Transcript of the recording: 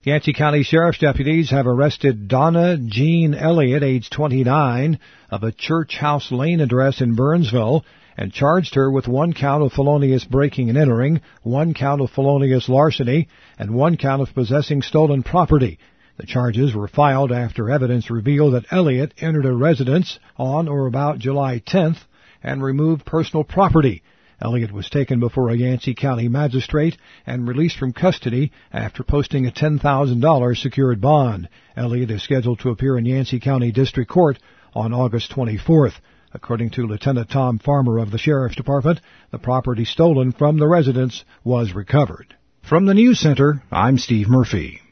Yancey County Sheriff's deputies have arrested Donna Jean Elliott, age 29, of a Church House Lane address in Burnsville, and charged her with 1 count of felonious breaking and entering, 1 count of felonious larceny, and 1 count of possessing stolen property. The charges were filed after evidence revealed that Elliott entered a residence on or about July 10th and removed personal property. Elliott was taken before a Yancey County magistrate and released from custody after posting a $10,000 secured bond. Elliott is scheduled to appear in Yancey County District Court on August 24th. According to Lieutenant Tom Farmer of the Sheriff's Department, the property stolen from the residence was recovered. From the News Center, I'm Steve Murphy.